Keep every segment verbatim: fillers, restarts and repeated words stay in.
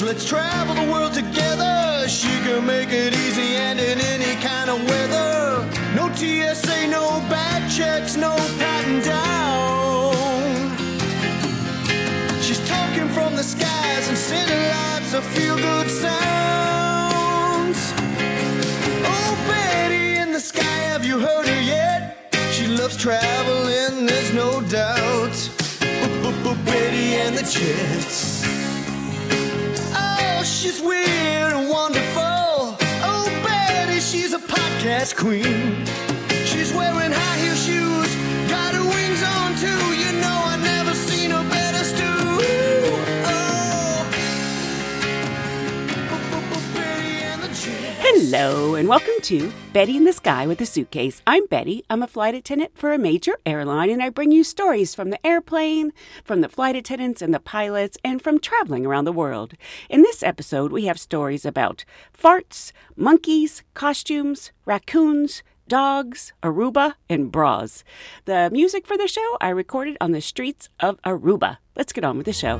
So let's travel the world together. She can make it easy and in any kind of weather. No T S A, no bad checks, no patting down. She's talking from the skies and sending lots of feel-good sounds. Oh, Betty in the sky, have you heard her yet? She loves traveling, there's no doubt. Betty and the Jets. Oh, she's weird and wonderful. Oh, Betty, she's a podcast queen. She's wearing high heel shoes, got her wings on too. You know I never seen her better stew. Oh, Betty and the Jets. Hello, and welcome to Betty in the Sky with a Suitcase. I'm Betty. I'm a flight attendant for a major airline, and I bring you stories from the airplane, from the flight attendants and the pilots, and from traveling around the world. In this episode, we have stories about farts, monkeys, costumes, raccoons, dogs, Aruba, and bras. The music for the show I recorded on the streets of Aruba. Let's get on with the show.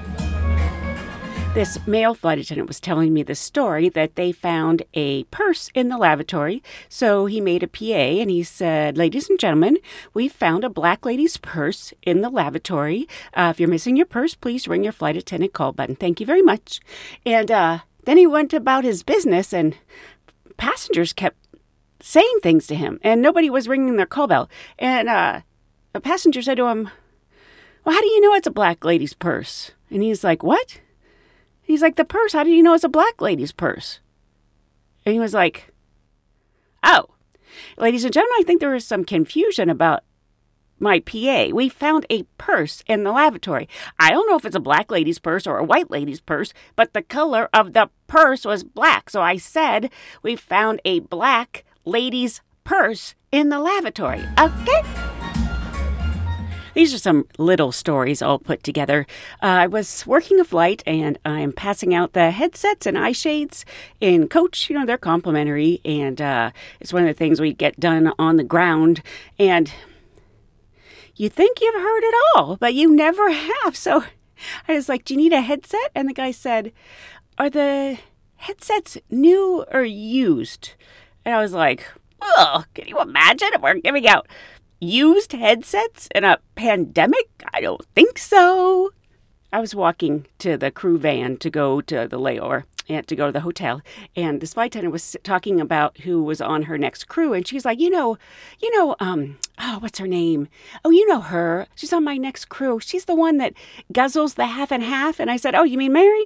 This male flight attendant was telling me the story that they found a purse in the lavatory. So he made a P A and he said, "Ladies and gentlemen, we've found a black lady's purse in the lavatory. Uh, if you're missing your purse, please ring your flight attendant call button. Thank you very much." And uh, then he went about his business, and passengers kept saying things to him, and nobody was ringing their call bell. And uh, a passenger said to him, "Well, how do you know it's a black lady's purse?" And he's like, "What?" He's like, "The purse, how do you know it's a black lady's purse?" And he was like, "Oh, ladies and gentlemen, I think there is some confusion about my P A. We found a purse in the lavatory. I don't know if it's a black lady's purse or a white lady's purse, but the color of the purse was black. So I said we found a black lady's purse in the lavatory. Okay?" These are some little stories all put together. Uh, I was working a flight, and I'm passing out the headsets and eye shades in coach. You know, they're complimentary, and uh, it's one of the things we get done on the ground. And you think you've heard it all, but you never have. So I was like, "Do you need a headset?" And the guy said, "Are the headsets new or used?" And I was like, "Oh, can you imagine if we're giving out used headsets in a pandemic? I don't think so." I was walking to the crew van to go to the layover and to go to the hotel, and this flight attendant was talking about who was on her next crew, and she's like, you know, you know, um, oh, what's her name? Oh, you know her. She's on my next crew. She's the one that guzzles the half and half. And I said, "Oh, you mean Mary?"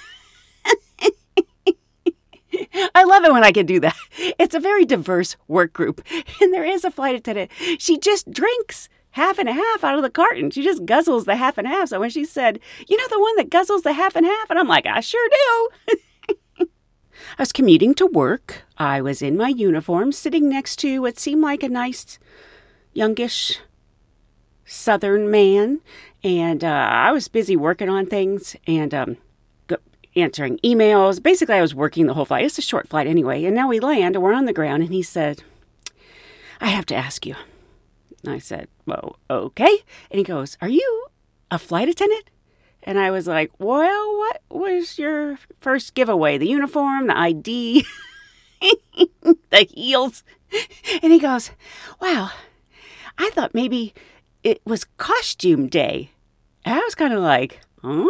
I love it when I can do that. It's a very diverse work group. And there is a flight attendant. She just drinks half and a half out of the carton. She just guzzles the half and half. So when she said, "You know the one that guzzles the half and half?" And I'm like, "I sure do." I was commuting to work. I was in my uniform, sitting next to what seemed like a nice, youngish Southern man. And uh, I was busy working on things and um answering emails. Basically, I was working the whole flight. It's a short flight anyway. And now we land and we're on the ground. And he said, "I have to ask you." And I said, "Well, okay." And he goes, "Are you a flight attendant?" And I was like, "Well, what was your first giveaway? The uniform, the I D, the heels?" And he goes, "Wow, I thought maybe it was costume day." And I was kind of like, "Huh?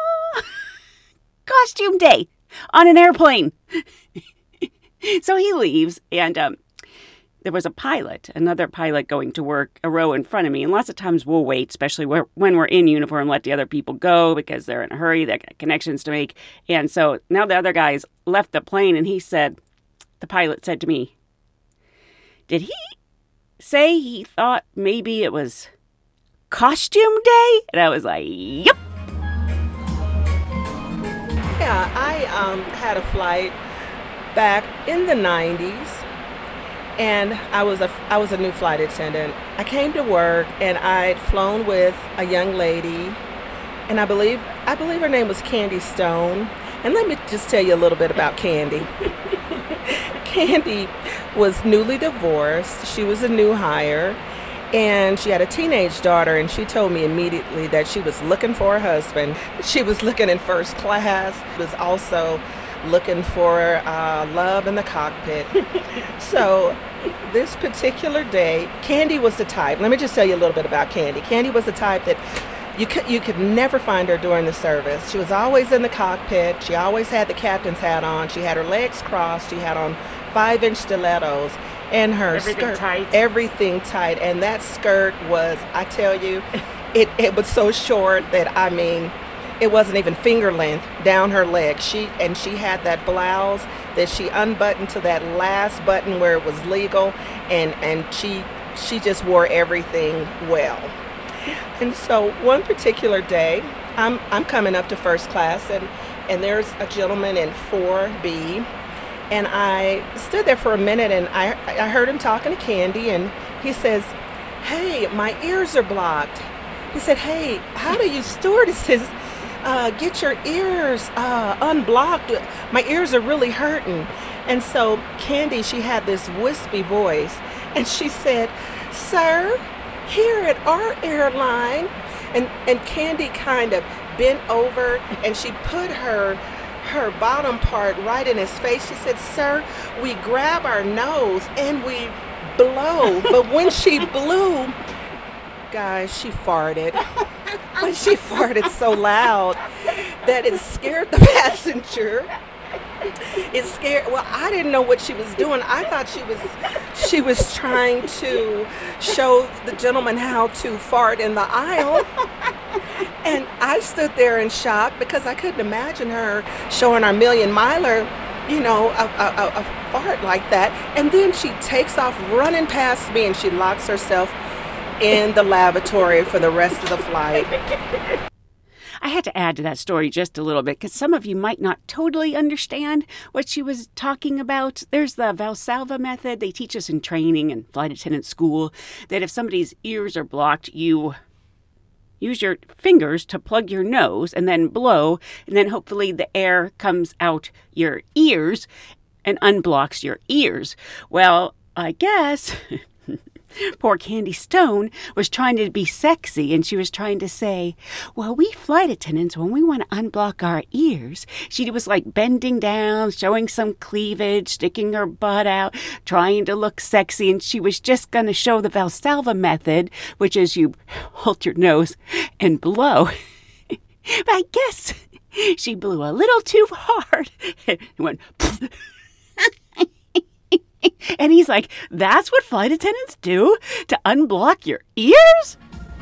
Costume day on an airplane." So he leaves, and um, there was a pilot, another pilot going to work a row in front of me. And lots of times we'll wait, especially when we're in uniform, let the other people go because they're in a hurry. They've got connections to make. And so now the other guys left the plane, and he said, the pilot said to me, "Did he say he thought maybe it was costume day?" And I was like, "Yep." Yeah, I um, had a flight back in the nineties, and I was a I was a new flight attendant. I came to work, and I'd flown with a young lady, and I believe I believe her name was Candy Stone. And let me just tell you a little bit about Candy. Candy was newly divorced. She was a new hire, And she had a teenage daughter, and she told me immediately that she was looking for a husband. She was looking in first class, was also looking for uh, love in the cockpit. So this particular day, Candy was the type. Let me just tell you a little bit about Candy. Candy was the type that you could you could never find her during the service. She was always in the cockpit. She always had the captain's hat on. She had her legs crossed. She had on five-inch stilettos. And her Everything skirt, tight. everything tight. And that skirt was, I tell you, it, it was so short that, I mean, it wasn't even finger length down her leg. She and she had that blouse that she unbuttoned to that last button where it was legal, and and she she just wore everything well. And so one particular day, I'm I'm coming up to first class, and and there's a gentleman in four B. And I stood there for a minute, and I I heard him talking to Candy, and he says, "Hey, my ears are blocked." He said, "Hey, how do you stewardesses uh, get your ears uh, unblocked? My ears are really hurting." And so Candy, she had this wispy voice, and she said, "Sir, here at our airline," and and Candy kind of bent over, and she put her her bottom part right in his face. She said, "Sir, we grab our nose and we blow." But when she blew, guys, she farted. But she farted so loud that it scared the passenger. It scared, well, I didn't know what she was doing. I thought she was she was trying to show the gentleman how to fart in the aisle. And I stood there in shock because I couldn't imagine her showing our million miler, you know, a, a, a, a fart like that. And then she takes off running past me, and she locks herself in the lavatory for the rest of the flight. I had to add to that story just a little bit because some of you might not totally understand what she was talking about. There's the Valsalva method. They teach us in training and flight attendant school that if somebody's ears are blocked, you use your fingers to plug your nose and then blow, and then hopefully the air comes out your ears and unblocks your ears. Well, I guess poor Candy Stone was trying to be sexy, and she was trying to say, well, we flight attendants, when we want to unblock our ears, she was like bending down, showing some cleavage, sticking her butt out, trying to look sexy, and she was just going to show the Valsalva method, which is you hold your nose and blow. But I guess she blew a little too hard. It went and he's like, that's what flight attendants do to unblock your ears?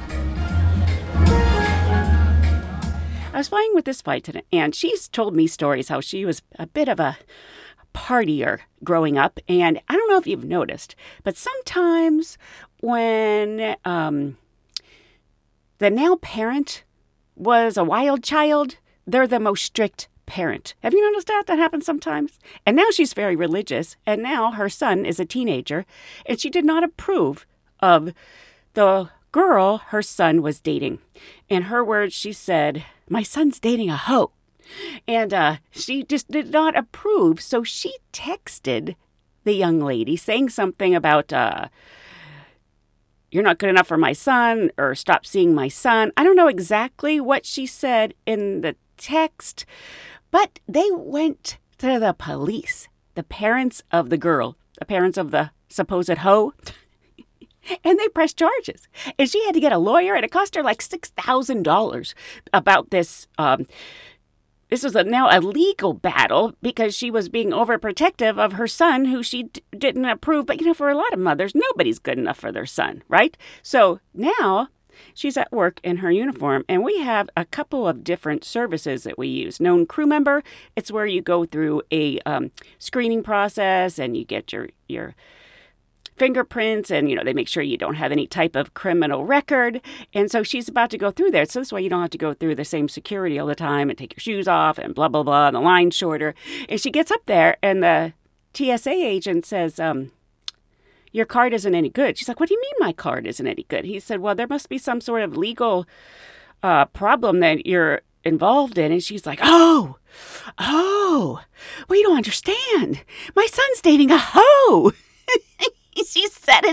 I was flying with this flight attendant, and she's told me stories how she was a bit of a partier growing up. And I don't know if you've noticed, but sometimes when um, the now parent was a wild child, they're the most strict parent. Have you noticed that? That happens sometimes. And now she's very religious, and now her son is a teenager, and she did not approve of the girl her son was dating. In her words, she said, my son's dating a hoe. And uh, she just did not approve, so she texted the young lady saying something about, uh, you're not good enough for my son, or stop seeing my son. I don't know exactly what she said in the text, but they went to the police, the parents of the girl, the parents of the supposed hoe, and they pressed charges. And she had to get a lawyer, and it cost her like six thousand dollars about this. Um, this was a, now a legal battle because she was being overprotective of her son, who she d- didn't approve. But, you know, for a lot of mothers, nobody's good enough for their son, right? So now she's at work in her uniform, and we have a couple of different services that we use. Known crew member, it's where you go through a um, screening process, and you get your your fingerprints, and, you know, they make sure you don't have any type of criminal record. And so she's about to go through there. So this way you don't have to go through the same security all the time and take your shoes off and blah, blah, blah, and the line's shorter. And she gets up there, and the T S A agent says, um, your card isn't any good. She's like, what do you mean my card isn't any good? He said, well, there must be some sort of legal uh, problem that you're involved in. And she's like, oh, oh, well, you don't understand. My son's dating a hoe. She said it to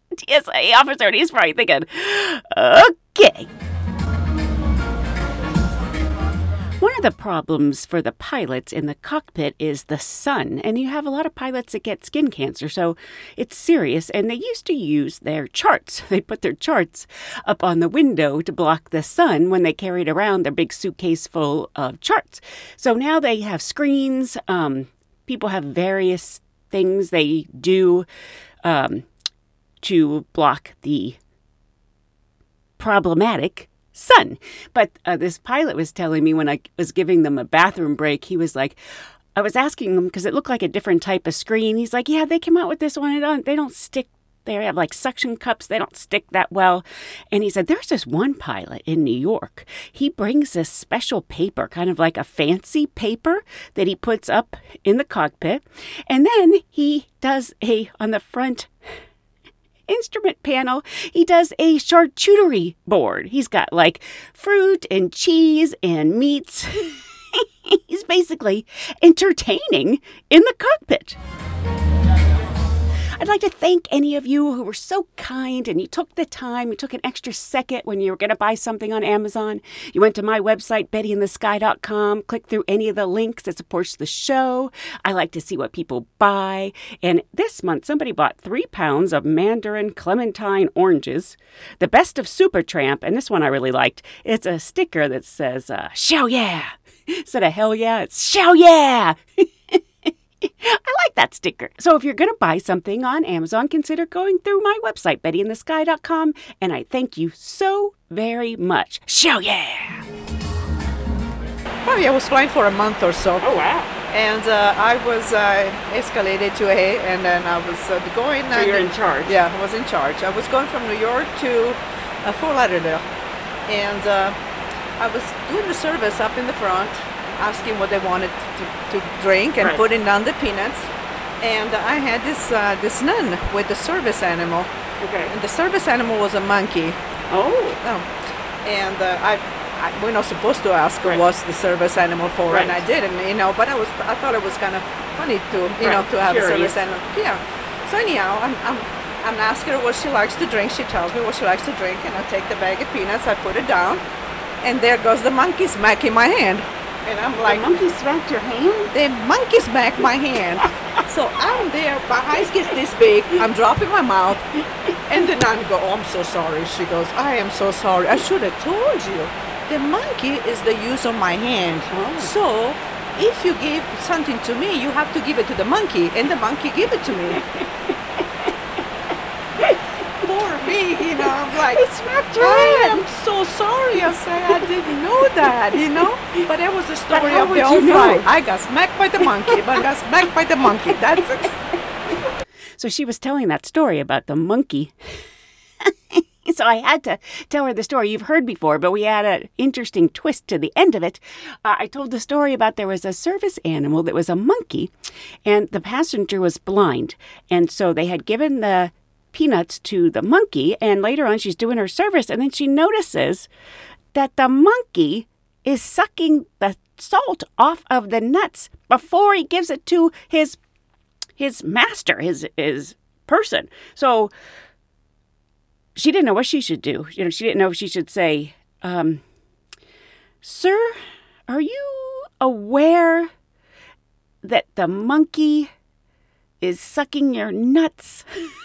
T S A officer, and he's probably thinking, okay. One of the problems for the pilots in the cockpit is the sun, and you have a lot of pilots that get skin cancer, so it's serious, and they used to use their charts. They put their charts up on the window to block the sun when they carried around their big suitcase full of charts. So now they have screens. Um, people have various things they do um, to block the problematic sun. But uh, this pilot was telling me when I was giving them a bathroom break, he was like, I was asking him because it looked like a different type of screen. He's like, yeah, they came out with this one. They don't, they don't stick. They have like suction cups. They don't stick that well. And he said, there's this one pilot in New York. He brings this special paper, kind of like a fancy paper that he puts up in the cockpit. And then he does a, on the front instrument panel, he does a charcuterie board. He's got like fruit and cheese and meats. He's basically entertaining in the cockpit. I'd like to thank any of you who were so kind and you took the time, you took an extra second when you were going to buy something on Amazon. You went to my website, betty in the sky dot com, clicked through any of the links that supports the show. I like to see what people buy. And this month, somebody bought three pounds of Mandarin Clementine oranges, the best of Supertramp, and this one I really liked. It's a sticker that says, uh, show yeah. Instead of hell yeah, it's show yeah. I like that sticker. So if you're going to buy something on Amazon, consider going through my website, betty in the sky dot com, and I thank you so very much. Show yeah! Probably I was flying for a month or so. Oh, wow. And uh, I was uh, escalated to A, and then I was uh, going... So you're in charge? Yeah, I was in charge. I was going from New York to uh, Fort Lauderdale. And uh, I was doing the service up in the front, asking what they wanted to, to drink and right. putting down the peanuts. And I had this uh, this nun with the service animal. Okay. And the service animal was a monkey. Oh. Oh. And uh, I, I, we're not supposed to ask Right. what's the service animal for, Right. and I didn't, you know. But I was, I thought it was kind of funny to, you know, Right. to have Curious. a service animal. Yeah. So anyhow, I'm, I'm, I'm asking her what she likes to drink. She tells me what she likes to drink, and I take the bag of peanuts, I put it down, and there goes the monkey smacking my hand. And I'm like, the monkey smacked your hand? the monkey smacked my hand. So I'm there, my eyes get this big, I'm dropping my mouth, and the nun go, oh, I'm so sorry. She goes, I am so sorry. I should have told you. The monkey is the use of my hand. Oh. So if you give something to me, you have to give it to the monkey, and the monkey give it to me. Poor me, you know, I'm like, It smacked your I hand. am so sorry. I say I didn't know that, you know. But it was the story how of would the you whole know? flight. I got smacked by the monkey, but I got smacked by the monkey. That's it. So she was telling that story about the monkey. So I had to tell her the story you've heard before, but we had an interesting twist to the end of it. Uh, I told the story about there was a service animal that was a monkey, and the passenger was blind. And so they had given the peanuts to the monkey, and later on she's doing her service, and then she notices that the monkey is sucking the salt off of the nuts before he gives it to his his master, his his person. So she didn't know what she should do. You know, she didn't know if she should say, um, "Sir, are you aware that the monkey is sucking your nuts?"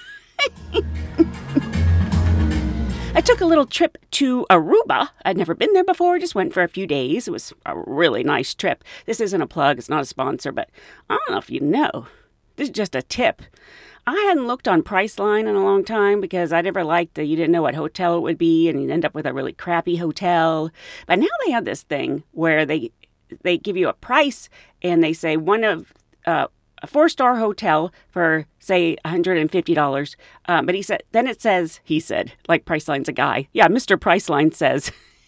I took a little trip to Aruba. I'd never been there before, just went for a few days. It was a really nice trip. This isn't a plug, it's not a sponsor, but I don't know if you know. This is just a tip. I hadn't looked on Priceline in a long time because I never liked that you didn't know what hotel it would be and you'd end up with a really crappy hotel. But now they have this thing where they they give you a price and they say one of uh, a four-star hotel for, say, one hundred fifty dollars. Um, but he said, then it says, he said, like Priceline's a guy. Yeah, Mister Priceline says,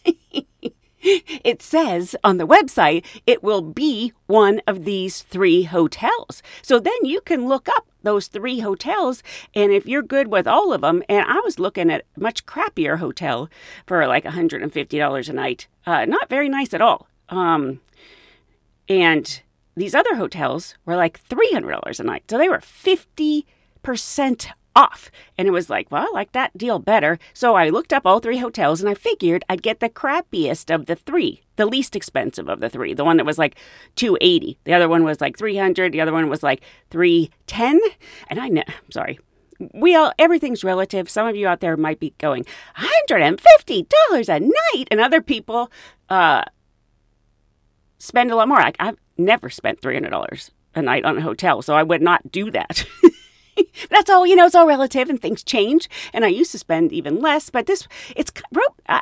it says on the website, it will be one of these three hotels. So then you can look up those three hotels, and if you're good with all of them, and I was looking at a much crappier hotel for like one hundred fifty dollars a night. Uh, not very nice at all. Um, and these other hotels were like three hundred dollars a night. So they were fifty percent off. And it was like, well, I like that deal better. So I looked up all three hotels and I figured I'd get the crappiest of the three, the least expensive of the three, the one that was like two hundred eighty dollars. The other one was like three hundred dollars. The other one was like three hundred ten dollars. And I know, sorry. We all, everything's relative. Some of you out there might be going, one hundred fifty dollars a night. And other people uh, spend a lot more. Like, I've never spent three hundred dollars a night on a hotel, so I would not do that. That's all, you know, it's all relative and things change. And I used to spend even less, but this, it's, I,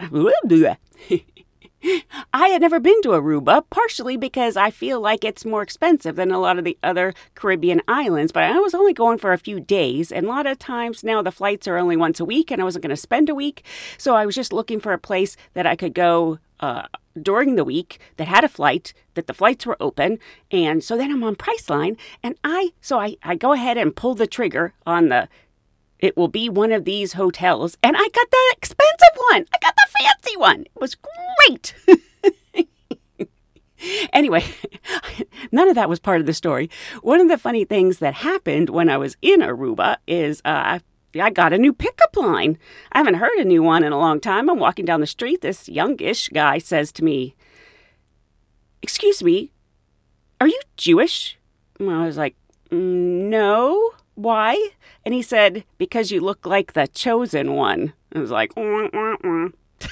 I had never been to Aruba, partially because I feel like it's more expensive than a lot of the other Caribbean islands, but I was only going for a few days, and a lot of times now the flights are only once a week, and I wasn't going to spend a week, so I was just looking for a place that I could go uh, during the week that had a flight, that the flights were open, and so then I'm on Priceline, and I, so I, I go ahead and pull the trigger on the it will be one of these hotels. And I got the expensive one. I got the fancy one. It was great. Anyway, none of that was part of the story. One of the funny things that happened when I was in Aruba is uh, I got a new pickup line. I haven't heard a new one in a long time. I'm walking down the street. This youngish guy says to me, "Excuse me, are you Jewish?" And I was like, mm, "No. Why?" And he said, "Because you look like the chosen one." I was like, wah, wah, wah.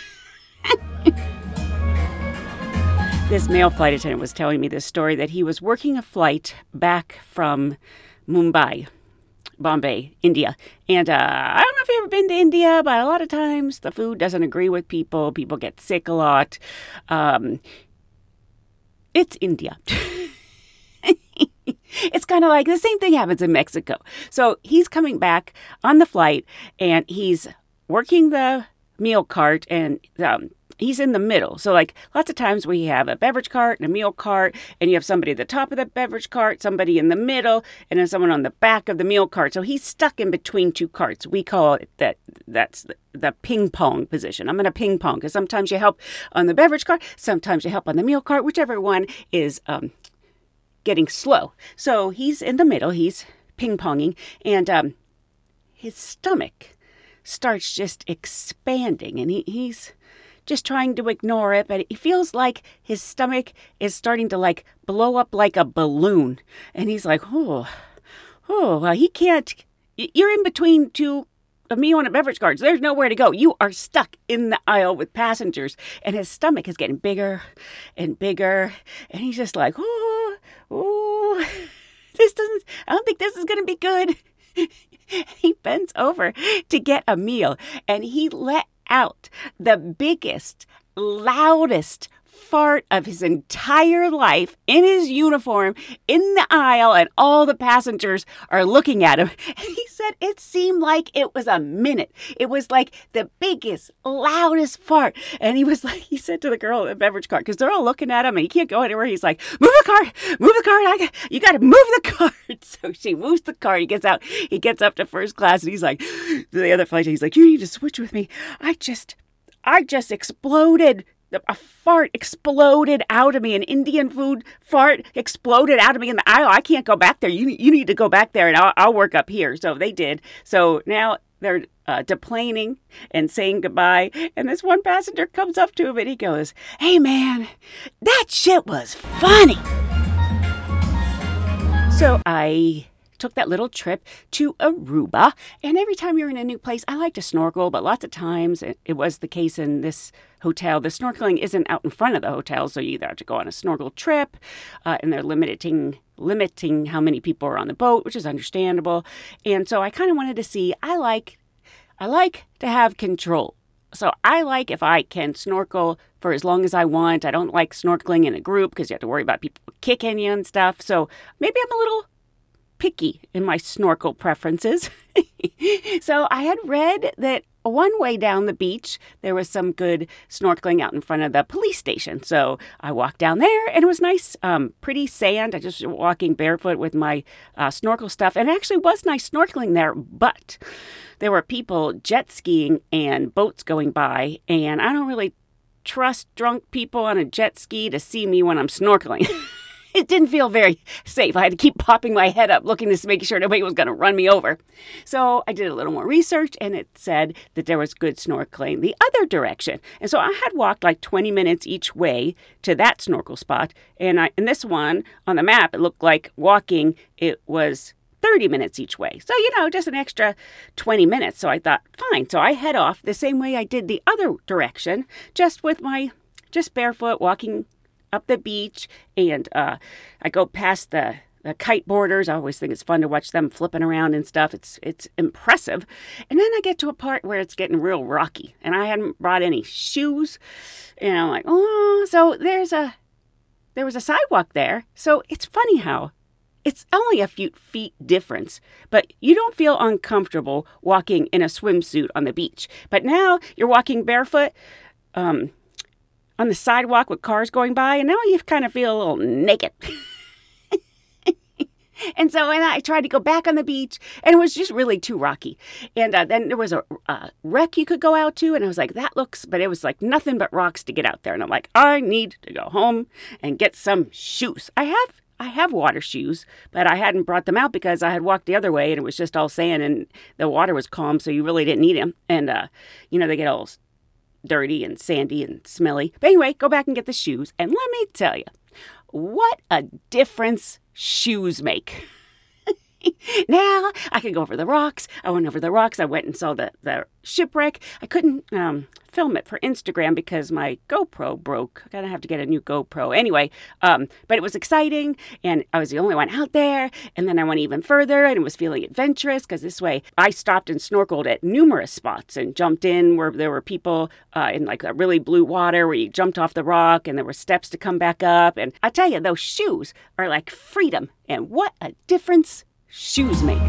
This male flight attendant was telling me this story that he was working a flight back from Mumbai, Bombay, India. And uh, I don't know if you've ever been to India, but a lot of times the food doesn't agree with people. People get sick a lot. Um, it's India. It's kind of like the same thing happens in Mexico. So he's coming back on the flight and he's working the meal cart and um, he's in the middle. So like lots of times we have a beverage cart and a meal cart and you have somebody at the top of the beverage cart, somebody in the middle, and then someone on the back of the meal cart. So he's stuck in between two carts. We call it that. That's the, the ping pong position. I'm in a ping pong because sometimes you help on the beverage cart, sometimes you help on the meal cart, whichever one is um, getting slow. So he's in the middle, he's ping-ponging, and um, his stomach starts just expanding, and he, he's just trying to ignore it, but he feels like his stomach is starting to like blow up like a balloon, and he's like, oh, oh, well, he can't, you're in between two of me on a beverage cart. There's nowhere to go. You are stuck in the aisle with passengers, and his stomach is getting bigger and bigger, and he's just like, oh, oh, this doesn't, I don't think this is going to be good. He bends over to get a meal, and he let out the biggest, loudest fart of his entire life in his uniform in the aisle, and all the passengers are looking at him. And he said it seemed like it was a minute. It was like the biggest, loudest fart. And he was like, he said to the girl at the beverage cart, because they're all looking at him and he can't go anywhere. He's like, move the cart, move the cart. I got, you got to move the cart. So she moves the cart. He gets out, he gets up to first class, and he's like, to the other flight, he's like, you need to switch with me. I just, I just exploded. A fart exploded out of me. An Indian food fart exploded out of me in the aisle. I can't go back there. You you need to go back there, and I'll, I'll work up here. So they did. So now they're uh, deplaning and saying goodbye. And this one passenger comes up to him, and he goes, "Hey, man, that shit was funny." So I took that little trip to Aruba, and every time you're in a new place, I like to snorkel, but lots of times it, it was the case in this hotel. The snorkeling isn't out in front of the hotel, so you either have to go on a snorkel trip, uh, and they're limiting limiting how many people are on the boat, which is understandable. And so I kind of wanted to see, I like, I like to have control. So I like if I can snorkel for as long as I want. I don't like snorkeling in a group because you have to worry about people kicking you and stuff. So maybe I'm a little picky in my snorkel preferences. So I had read that one way down the beach, there was some good snorkeling out in front of the police station. So I walked down there, and it was nice, um, pretty sand. I just was walking barefoot with my uh, snorkel stuff. And it actually was nice snorkeling there, but there were people jet skiing and boats going by. And I don't really trust drunk people on a jet ski to see me when I'm snorkeling. It didn't feel very safe. I had to keep popping my head up, looking to make sure nobody was going to run me over. So I did a little more research, and it said that there was good snorkeling the other direction. And so I had walked like twenty minutes each way to that snorkel spot. And I, in this one, on the map, it looked like walking, it was thirty minutes each way. So, you know, just an extra twenty minutes. So I thought, fine. So I head off the same way I did the other direction, just with my, just barefoot, walking up the beach. And uh, I go past the, the kite boarders. I always think it's fun to watch them flipping around and stuff. It's, it's impressive. And then I get to a part where it's getting real rocky. And I hadn't brought any shoes. And I'm like, oh, so there's a, there was a sidewalk there. So it's funny how it's only a few feet difference, but you don't feel uncomfortable walking in a swimsuit on the beach. But now you're walking barefoot um, on the sidewalk with cars going by, and now you kind of feel a little naked. And so and I tried to go back on the beach, and it was just really too rocky. And uh, then there was a uh, wreck you could go out to, and I was like, that looks, but it was like nothing but rocks to get out there. And I'm like, I need to go home and get some shoes. I have I have water shoes, but I hadn't brought them out because I had walked the other way and it was just all sand and the water was calm, so you really didn't need them. And, uh, you know, they get all dirty and sandy and smelly. But anyway, go back and get the shoes. And let me tell you, what a difference shoes make. Now I could go over the rocks. I went over the rocks. I went and saw the, the shipwreck. I couldn't um, film it for Instagram because my GoPro broke. I'm going to have to get a new GoPro. Anyway, um, but it was exciting, and I was the only one out there. And then I went even further and was feeling adventurous because this way I stopped and snorkeled at numerous spots and jumped in where there were people uh, in like a really blue water where you jumped off the rock and there were steps to come back up. And I tell you, those shoes are like freedom. And what a difference shoes make.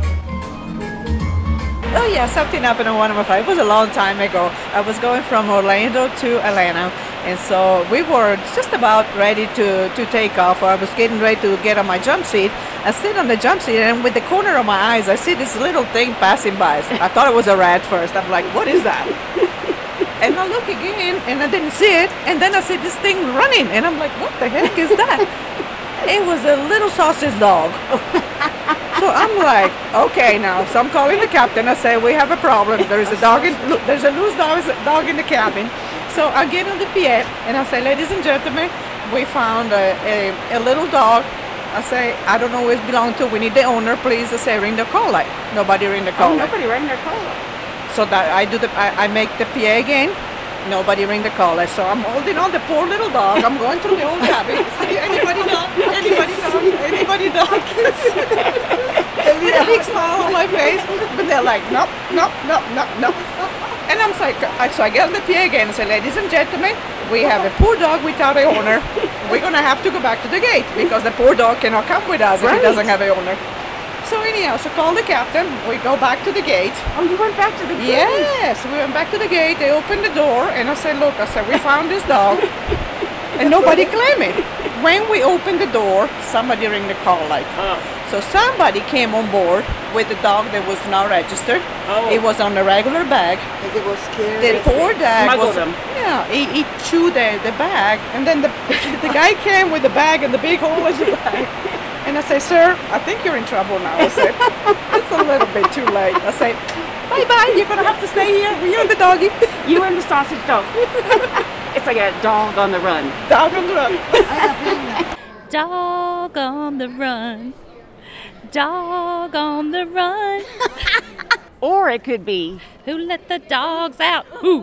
Oh yeah, something happened on one of my flights. It was a long time ago. I was going from Orlando to Atlanta, and so we were just about ready to, to take off. I was getting ready to get on my jump seat. I sit on the jump seat, and with the corner of my eyes, I see this little thing passing by. I thought it was a rat first. I'm like, what is that? And I look again, and I didn't see it. And then I see this thing running, and I'm like, what the heck is that? It was a little sausage dog. So I'm like, okay now. So I'm calling the captain. I say, we have a problem. There's a dog in, there's a loose dog, dog in the cabin. So I get on the P A and I say, ladies and gentlemen, we found a, a, a little dog. I say, I don't know who it belongs to. We need the owner, please. I say, ring the call light. Nobody ring the call Oh, light. nobody rang their call light. So that I do the, I, I make the P A again. Nobody ring the call light. So I'm holding on the poor little dog. I'm going through the whole cabin. Say, anybody dog? Anybody dog? Anybody dog? With a big smile on my face, but they're like, nope, nope, nope, nope, nope. And I'm like, so I get on the P A again and say, ladies and gentlemen, we have a poor dog without an owner. We're gonna have to go back to the gate because the poor dog cannot come with us if Right. he doesn't have an owner. So anyhow, so call the captain. We go back to the gate. Oh, you went back to the gate? Yes, we went back to the gate. They opened the door, and I said, look, I said, we found this dog, and nobody claimed it. When we opened the door, somebody rang the call light. Oh. So somebody came on board with the dog that was not registered. Oh. It was on a regular bag. It was scary. The poor dog Smuggled was, him. yeah, he, he chewed the, the bag, and then the the guy came with the bag and the big hole in the bag. And I say, sir, I think you're in trouble now. I said, it's a little bit too late. I say, bye-bye, you're going to have to stay here. You and the doggy. You and the sausage dog. It's like a dog on the run. Dog on the run. Dog on the run. Dog on the run. Or it could be, Who let the dogs out? Ooh.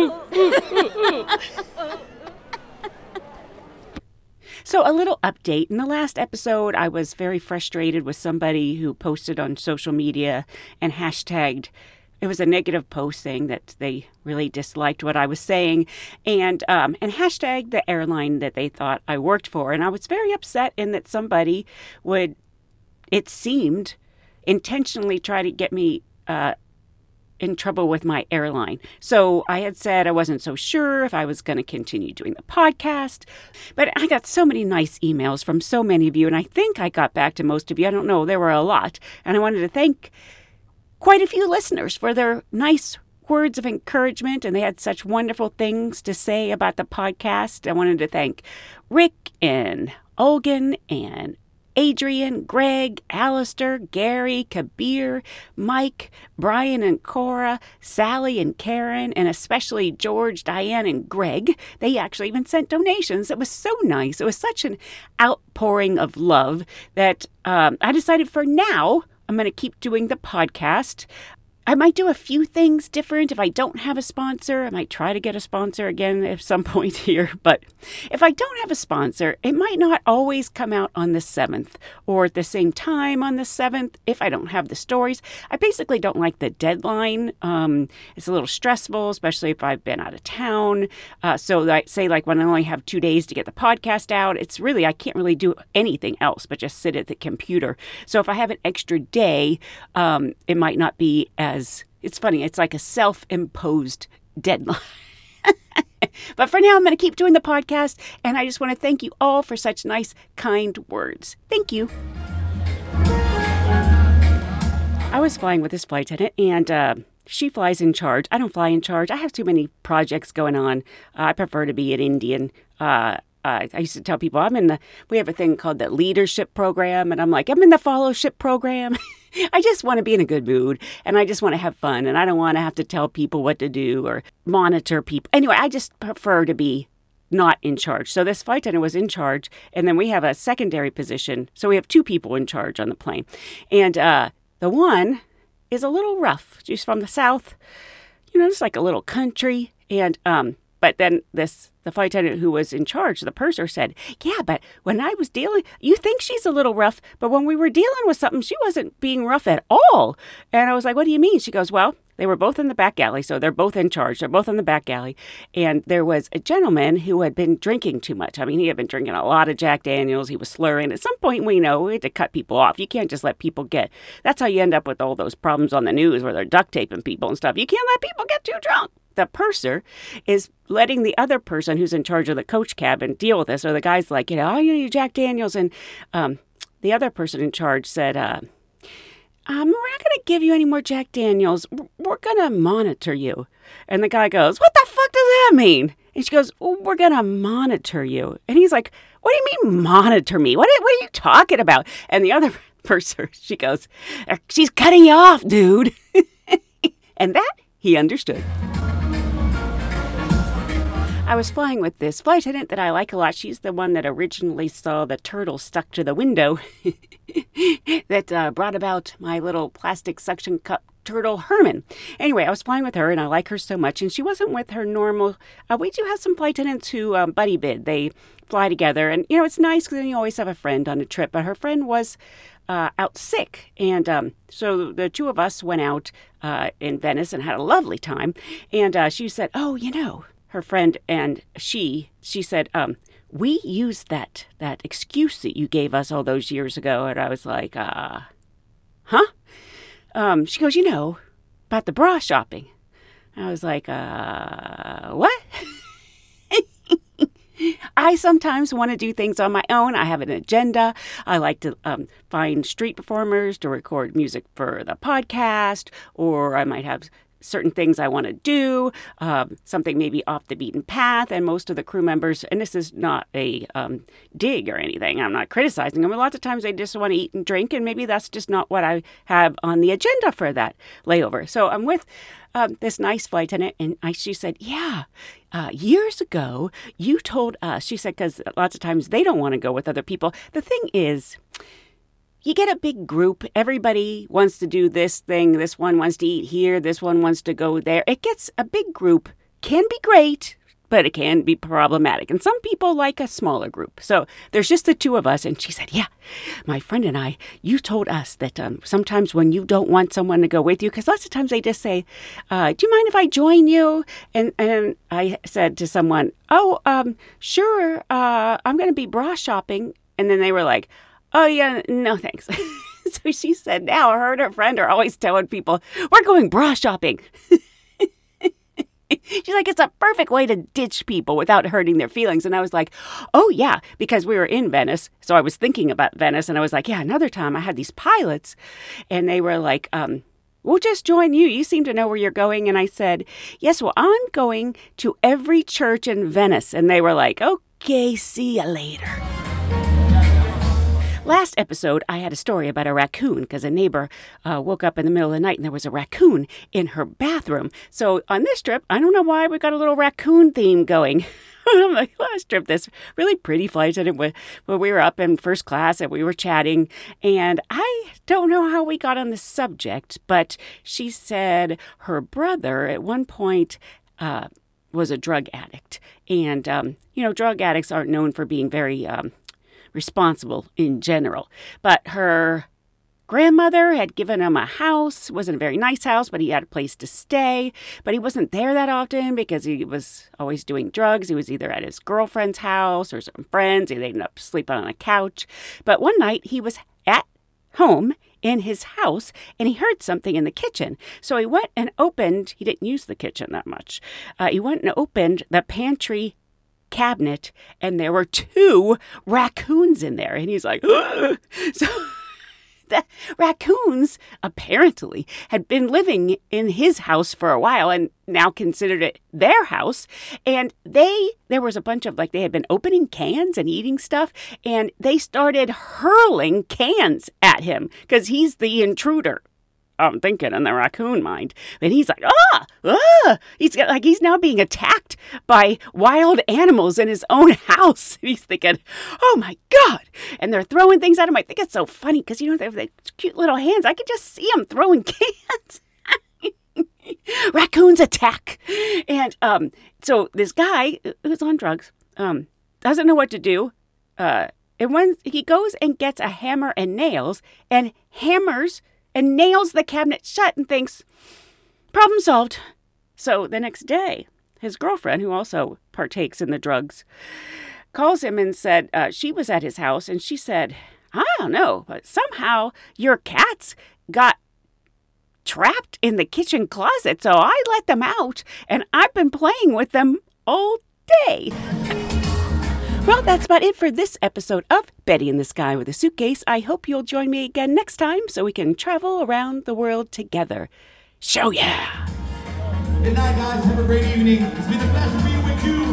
so a little update. In the last episode, I was very frustrated with somebody who posted on social media and hashtagged. It was a negative post saying that they really disliked what I was saying and um, and hashtagged the airline that they thought I worked for. And I was very upset in that somebody would, it seemed, intentionally try to get me uh, in trouble with my airline. So I had said I wasn't so sure if I was going to continue doing the podcast, but I got so many nice emails from so many of you, and I think I got back to most of you. I don't know, there were a lot, and I wanted to thank quite a few listeners for their nice words of encouragement, and they had such wonderful things to say about the podcast. I wanted to thank Rick and Olgan and Adrian, Greg, Alistair, Gary, Kabir, Mike, Brian and Cora, Sally and Karen, and especially George, Diane, and Greg. They actually even sent donations. It was so nice. It was such an outpouring of love that um, I decided for now I'm going to keep doing the podcast. I might do a few things different if I don't have a sponsor. I might try to get a sponsor again at some point here. But if I don't have a sponsor, it might not always come out on the seventh or at the same time on the seventh if I don't have the stories. I basically don't like the deadline. Um, it's a little stressful, especially if I've been out of town. Uh, so like, say like when I only have two days to get the podcast out, it's really, I can't really do anything else but just sit at the computer. So if I have an extra day, um, it might not be as It's funny. It's like a self-imposed deadline. But for now, I'm going to keep doing the podcast. And I just want to thank you all for such nice, kind words. Thank you. I was flying with this flight attendant, and uh, she flies in charge. I don't fly in charge. I have too many projects going on. Uh, I prefer to be an Indian. Uh, Uh, I used to tell people I'm in the, we have a thing called the leadership program. And I'm like, I'm in the fellowship program. I just want to be in a good mood and I just want to have fun. And I don't want to have to tell people what to do or monitor people. Anyway, I just prefer to be not in charge. So this flight attendant was in charge. And then we have a secondary position. So we have two people in charge on the plane. And uh, the one is a little rough. She's from the South. You know, it's like a little country. And, um, but then this, the flight attendant who was in charge, the purser said, yeah, but when I was dealing, you think she's a little rough, but when we were dealing with something, she wasn't being rough at all. And I was like, what do you mean? She goes, well, they were both in the back alley. So they're both in charge. They're both in the back alley. And there was a gentleman who had been drinking too much. I mean, he had been drinking a lot of Jack Daniels. He was slurring. At some point, we know we had to cut people off. You can't just let people get, that's how you end up with all those problems on the news where they're duct taping people and stuff. You can't let people get too drunk. The purser is letting the other person who's in charge of the coach cabin deal with this. So the guy's like, you know, oh, you need Jack Daniels. And um, the other person in charge said, uh, um, we're not going to give you any more Jack Daniels. We're going to monitor you. And the guy goes, what the fuck does that mean? And she goes, well, we're going to monitor you. And he's like, what do you mean monitor me? What, what are you talking about? And the other purser, she goes, she's cutting you off, dude. And that he understood. I was flying with this flight attendant that I like a lot. She's the one that originally saw the turtle stuck to the window that uh, brought about my little plastic suction cup turtle Herman. Anyway, I was flying with her and I like her so much. And she wasn't with her normal. Uh, we do have some flight attendants who um, buddy bid. They fly together. And, you know, it's nice because then you always have a friend on a trip. But her friend was uh, out sick. And um, so the two of us went out uh, in Venice and had a lovely time. And uh, she said, oh, you know, her friend and she, she said, um, we used that, that excuse that you gave us all those years ago. And I was like, uh, huh? Um, she goes, you know, about the bra shopping. I was like, uh, what? I sometimes want to do things on my own. I have an agenda. I like to um, find street performers to record music for the podcast, or I might have certain things I want to do, um, something maybe off the beaten path. And most of the crew members, and this is not a um, dig or anything, I'm not criticizing them. A lot of times they just want to eat and drink, and maybe that's just not what I have on the agenda for that layover. So I'm with um, this nice flight attendant, and I, she said, yeah, uh, years ago, you told us, she said, because lots of times they don't want to go with other people. The thing is, you get a big group. Everybody wants to do this thing. This one wants to eat here. This one wants to go there. It gets a big group. Can be great, but it can be problematic. And some people like a smaller group. So there's just the two of us. And she said, yeah, my friend and I, you told us that um, sometimes when you don't want someone to go with you, because lots of times they just say, uh, do you mind if I join you? And and I said to someone, oh, um, sure, uh, I'm going to be bra shopping. And then they were like, oh, yeah, no, thanks. So she said now her and her friend are always telling people, we're going bra shopping. She's like, it's a perfect way to ditch people without hurting their feelings. And I was like, oh, yeah, because we were in Venice. So I was thinking about Venice. And I was like, yeah, another time I had these pilots. And they were like, um, we'll just join you. You seem to know where you're going. And I said, yes, well, I'm going to every church in Venice. And they were like, okay, see you later. Last episode, I had a story about a raccoon because a neighbor uh, woke up in the middle of the night and there was a raccoon in her bathroom. So on this trip, I don't know why we got a little raccoon theme going. On my last trip, this really pretty flight attendant, where we were up in first class and we were chatting, and I don't know how we got on the subject, but she said her brother at one point uh, was a drug addict. And, um, you know, drug addicts aren't known for being very um, responsible in general, but her grandmother had given him a house. It wasn't a very nice house, but he had a place to stay. But he wasn't there that often because he was always doing drugs. He was either at his girlfriend's house or some friends. He'd end up sleeping on a couch. But one night he was at home in his house and he heard something in the kitchen. So he went and opened, he didn't use the kitchen that much. Uh, he went and opened the pantry cabinet and there were two raccoons in there. And he's like, ugh! So the raccoons apparently had been living in his house for a while and now considered it their house. And they, there was a bunch of, like, they had been opening cans and eating stuff, and they started hurling cans at him because he's the intruder. I'm thinking in the raccoon mind. And he's like, ah, ah. He's got, like, he's now being attacked by wild animals in his own house. And he's thinking, oh my God. And they're throwing things at him. I think it's so funny because, you know, they have the cute little hands. I could just see him throwing cans. Raccoons attack. And um, so this guy who's on drugs um, doesn't know what to do. Uh, and when he goes and gets a hammer and nails and hammers and nails the cabinet shut and thinks, problem solved. So the next day, his girlfriend, who also partakes in the drugs, calls him and said uh, she was at his house and she said, I don't know, but somehow your cats got trapped in the kitchen closet. So I let them out and I've been playing with them all day. Well, that's about it for this episode of Betty in the Sky with a Suitcase. I hope you'll join me again next time so we can travel around the world together. Show ya! Good night, guys. Have a great evening. It's been a pleasure being with you.